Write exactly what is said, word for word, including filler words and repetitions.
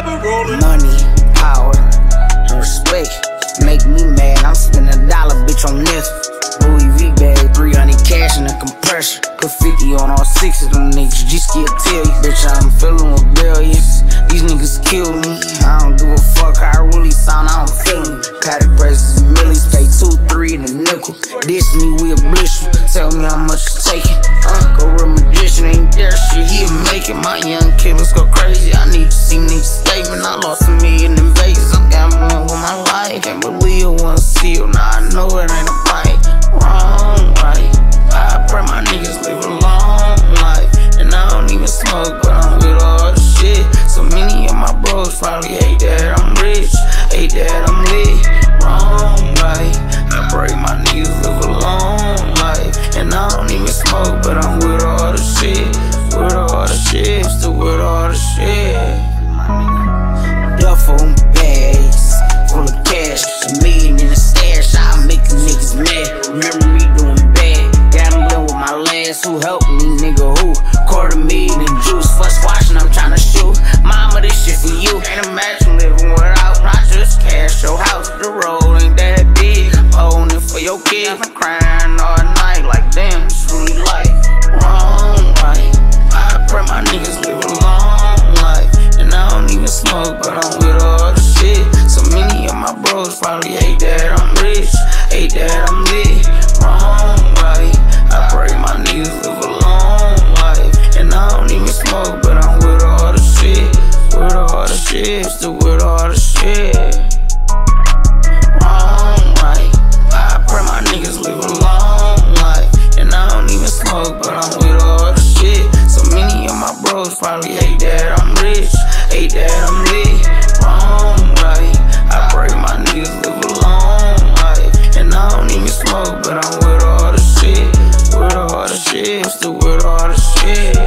been rolling. Money, power, and respect make me mad. I'm spending a dollar, bitch, on this. Louis V bag, three hundred cash in a compressor. Put fifty on all six of them niggas. G-Skill tell you, bitch, I'm feeling rebellious. These niggas kill me. I don't give a fuck how I really sound, I don't feel me. Patty prices and millies, pay two, three, and a nickel. Diss me, we oblish you. Tell me how much it's taking. Uh, go real magician, ain't there shit, he'll make it. My young killers go crazy. I need to see niggas statement. I lost a million in Vegas. I'm gambling with my life. Can't believe it was sealed. Now I know it ain't a fight. Wrong, right? I pray my niggas live a long life. And I don't even smoke, but I'm with all the shit. So many of my bros probably hate that I'm rich, hate that I'm lit. Wrong, right? I pray my niggas live a long life. And I don't even smoke, but I'm with all the shit. With all the shit, still with all the shit. Duffel bags full of cash, a million in the stash. I make the niggas mad. Remember me doing bad, gambling with my last. Who helped me, nigga? Who? Quarter million in juice, fuck squashing, I'm tryna shoot. Mama, this shit for you. Can't imagine living without not just cash. Your house, the road ain't that big. Holding it for your kids, I'm crying all night. Like damn, it's really life. Wrong, right? I pray my niggas live a long life. And I don't even smoke, but I'm with all the shit. So many of my bros probably hate that I'm rich, hate that I'm lit. Wrong, right? I pray my niggas live a long life. And I don't even smoke, but I'm with all the shit. With all the shit, still with all the shit. Wrong, right? I pray my niggas live a long life. And I don't even smoke, but I'm with all the shit. So many of my bros probably hate that I'm rich, hate that I'm lit. Wrong, right? I pray my niggas live a long life. And I don't even smoke, but I'm with all the shit. With all the shit, still with all the shit.